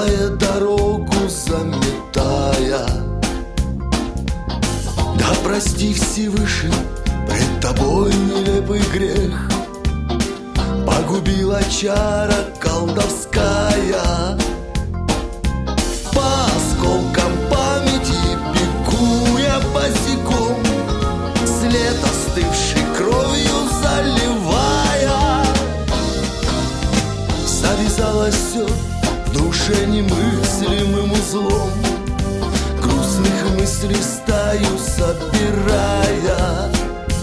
Усталая дорогу заметая. Да прости Всевышний, пред тобой нелепый грех, погубила чара колдовская. По осколкам памяти бегу я босиком, след остывшей кровью заливая. Завязалось все в душе немыслимым узлом, грустных мыслей стаю собирая.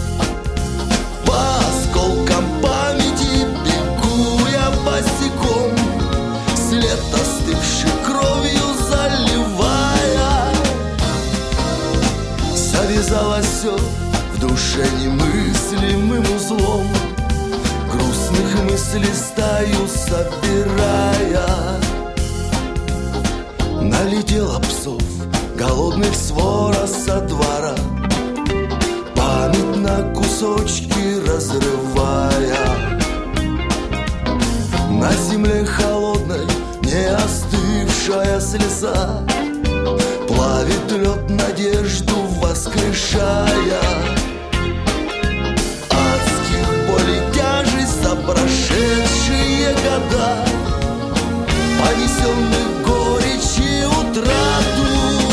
По осколкам памяти бегу я босиком, след остывшей кровью заливая. Завязалось все в душе немыслимым узлом, грустных мыслей стаю собирая. Налетела псов голодных свора со двора, память на кусочки разрывая. На земле холодной не остывшая слеза плавит лед, надежду воскрешая. Адских болей тяжесть за прошедшие года, понесенных горечь и утрату.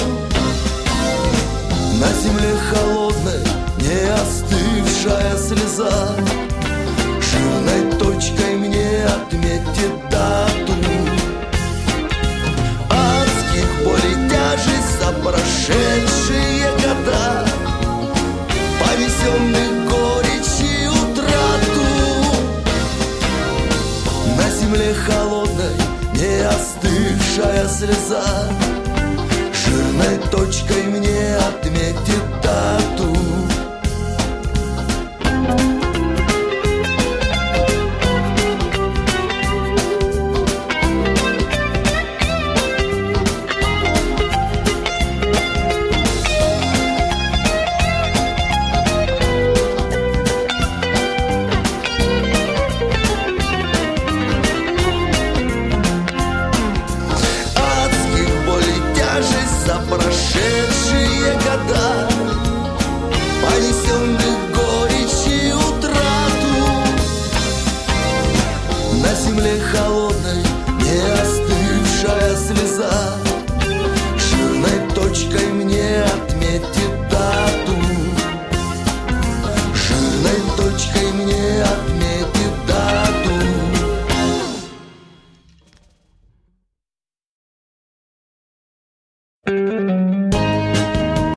На земле холодной не остывшая слеза жирной точкой мне отметит дату. Адских болей тяжесть за прошедшие года, понесенных горечь и утрату. На земле холодной не остывшая слеза жирной точкой мне отметит дату. За